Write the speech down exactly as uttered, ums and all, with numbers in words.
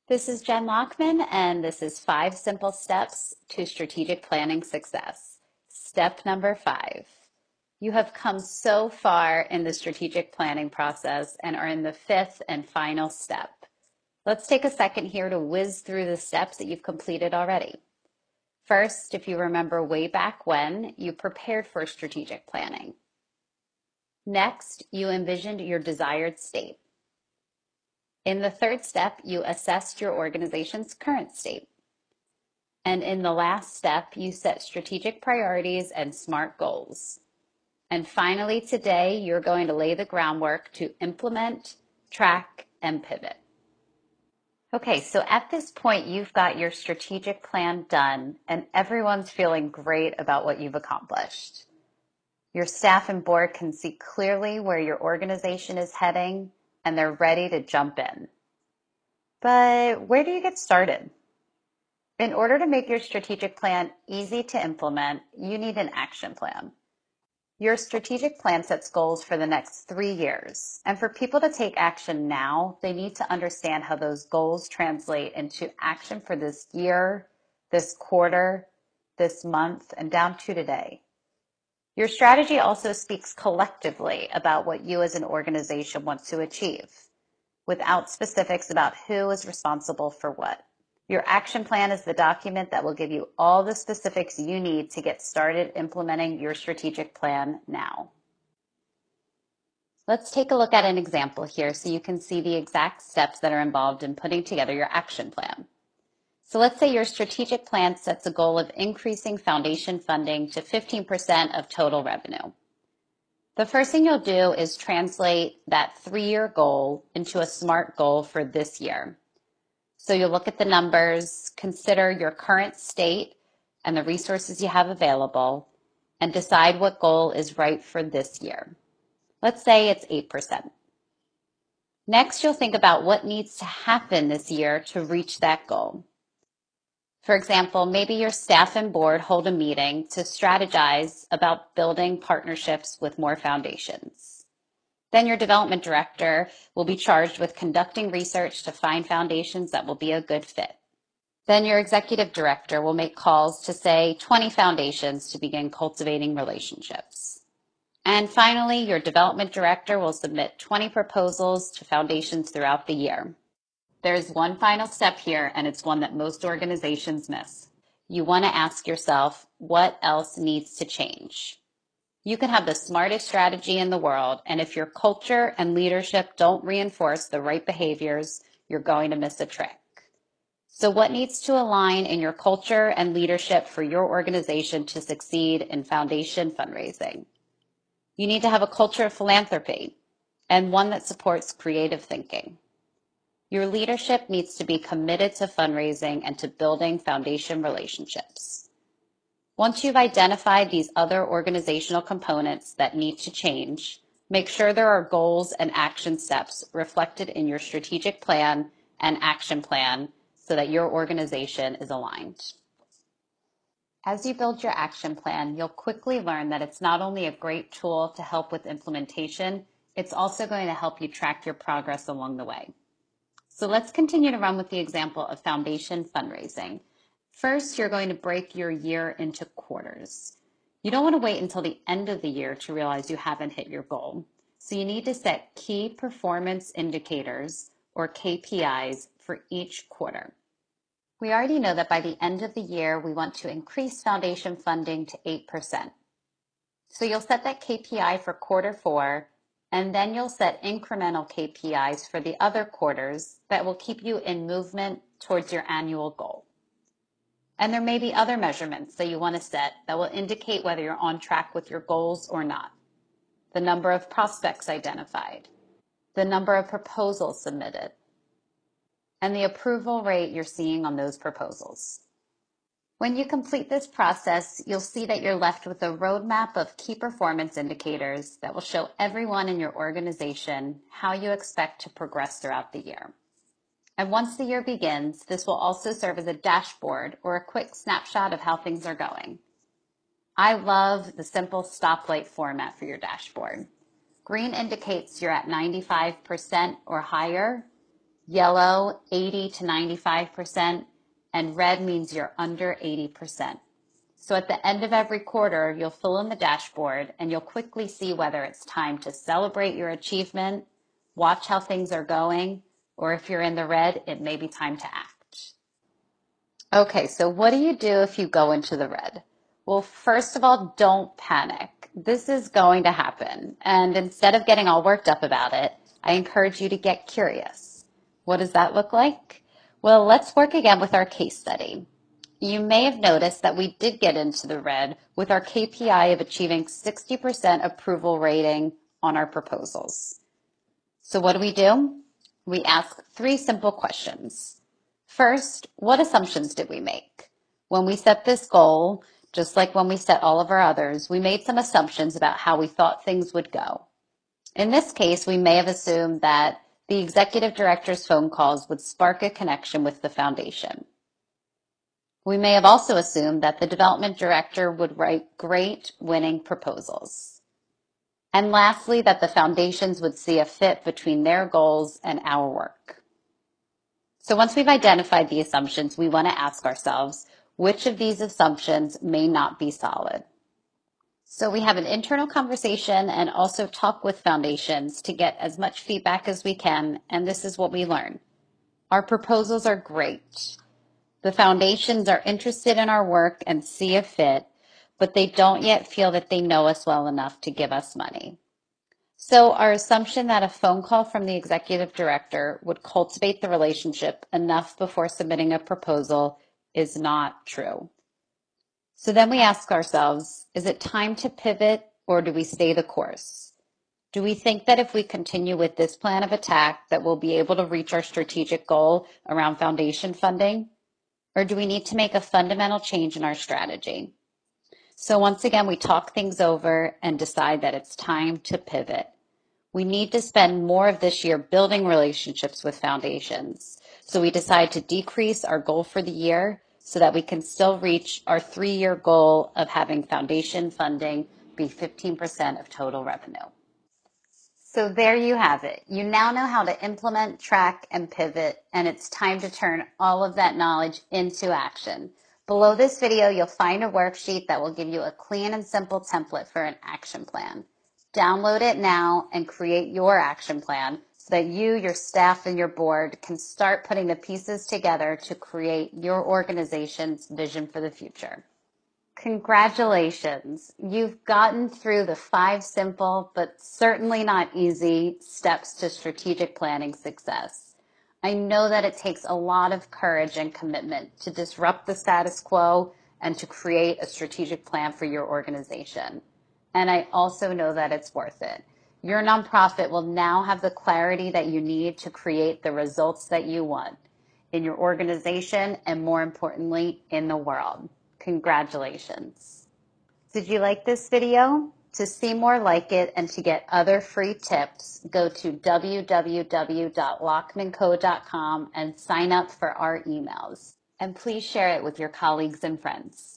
This is Jen Lockman, and this is Five Simple Steps to Strategic Planning Success. Step number five. You have come so far in the strategic planning process and are in the fifth and final step. Let's take a second here to whiz through the steps that you've completed already. First, if you remember way back when, you prepared for strategic planning. Next, you envisioned your desired state. In the third step, you assessed your organization's current state. And in the last step, you set strategic priorities and SMART goals. And finally, today, you're going to lay the groundwork to implement, track, and pivot. Okay, so at this point, you've got your strategic plan done, and everyone's feeling great about what you've accomplished. Your staff and board can see clearly where your organization is heading, and they're ready to jump in. But where do you get started? In order to make your strategic plan easy to implement, you need an action plan. Your strategic plan sets goals for the next three years. And for people to take action now, they need to understand how those goals translate into action for this year, this quarter, this month, and down to today. Your strategy also speaks collectively about what you as an organization want to achieve, without specifics about who is responsible for what. Your action plan is the document that will give you all the specifics you need to get started implementing your strategic plan now. Let's take a look at an example here so you can see the exact steps that are involved in putting together your action plan. So let's say your strategic plan sets a goal of increasing foundation funding to fifteen percent of total revenue. The first thing you'll do is translate that three-year goal into a SMART goal for this year. So you'll look at the numbers, consider your current state and the resources you have available, and decide what goal is right for this year. Let's say it's eight percent. Next, you'll think about what needs to happen this year to reach that goal. For example, maybe your staff and board hold a meeting to strategize about building partnerships with more foundations. Then your development director will be charged with conducting research to find foundations that will be a good fit. Then your executive director will make calls to, say, twenty foundations to begin cultivating relationships. And finally, your development director will submit twenty proposals to foundations throughout the year. There's one final step here, and it's one that most organizations miss. You want to ask yourself, what else needs to change? You can have the smartest strategy in the world, and if your culture and leadership don't reinforce the right behaviors, you're going to miss a trick. So what needs to align in your culture and leadership for your organization to succeed in foundation fundraising? You need to have a culture of philanthropy and one that supports creative thinking. Your leadership needs to be committed to fundraising and to building foundation relationships. Once you've identified these other organizational components that need to change, make sure there are goals and action steps reflected in your strategic plan and action plan so that your organization is aligned. As you build your action plan, you'll quickly learn that it's not only a great tool to help with implementation, it's also going to help you track your progress along the way. So let's continue to run with the example of foundation fundraising. First, you're going to break your year into quarters. You don't want to wait until the end of the year to realize you haven't hit your goal. So you need to set key performance indicators, or K P Is, for each quarter. We already know that by the end of the year, we want to increase foundation funding to eight percent. So you'll set that K P I for quarter four, and then you'll set incremental K P Is for the other quarters that will keep you in movement towards your annual goal. And there may be other measurements that you want to set that will indicate whether you're on track with your goals or not. The number of prospects identified, the number of proposals submitted, and the approval rate you're seeing on those proposals. When you complete this process, you'll see that you're left with a roadmap of key performance indicators that will show everyone in your organization how you expect to progress throughout the year. And once the year begins, this will also serve as a dashboard or a quick snapshot of how things are going. I love the simple stoplight format for your dashboard. Green indicates you're at ninety-five percent or higher. yellow eighty to ninety-five percent, and red means you're under eighty percent. So at the end of every quarter, you'll fill in the dashboard and you'll quickly see whether it's time to celebrate your achievement, watch how things are going, or if you're in the red, it may be time to act. Okay, so what do you do if you go into the red? Well, first of all, don't panic. This is going to happen. And instead of getting all worked up about it, I encourage you to get curious. What does that look like? Well, let's work again with our case study. You may have noticed that we did get into the red with our K P I of achieving sixty percent approval rating on our proposals. So what do we do? We ask three simple questions. First, what assumptions did we make? When we set this goal, just like when we set all of our others, we made some assumptions about how we thought things would go. In this case, we may have assumed that the executive director's phone calls would spark a connection with the foundation. We may have also assumed that the development director would write great winning proposals. And lastly, that the foundations would see a fit between their goals and our work. So once we've identified the assumptions, we want to ask ourselves, which of these assumptions may not be solid? So we have an internal conversation and also talk with foundations to get as much feedback as we can, and this is what we learn. Our proposals are great. The foundations are interested in our work and see a fit, but they don't yet feel that they know us well enough to give us money. So our assumption that a phone call from the executive director would cultivate the relationship enough before submitting a proposal is not true. So then we ask ourselves, is it time to pivot or do we stay the course? Do we think that if we continue with this plan of attack that we'll be able to reach our strategic goal around foundation funding? Or do we need to make a fundamental change in our strategy? So once again, we talk things over and decide that it's time to pivot. We need to spend more of this year building relationships with foundations. So we decide to decrease our goal for the year so that we can still reach our three-year goal of having foundation funding be fifteen percent of total revenue. So there you have it. You now know how to implement, track, and pivot, and it's time to turn all of that knowledge into action. Below this video, you'll find a worksheet that will give you a clean and simple template for an action plan. Download it now and create your action plan so that you, your staff, and your board can start putting the pieces together to create your organization's vision for the future. Congratulations. You've gotten through the five simple, but certainly not easy steps to strategic planning success. I know that it takes a lot of courage and commitment to disrupt the status quo and to create a strategic plan for your organization. And I also know that it's worth it. Your nonprofit will now have the clarity that you need to create the results that you want in your organization and, more importantly, in the world. Congratulations. Did you like this video? To see more like it and to get other free tips, go to w w w dot lockman co dot com and sign up for our emails. And please share it with your colleagues and friends.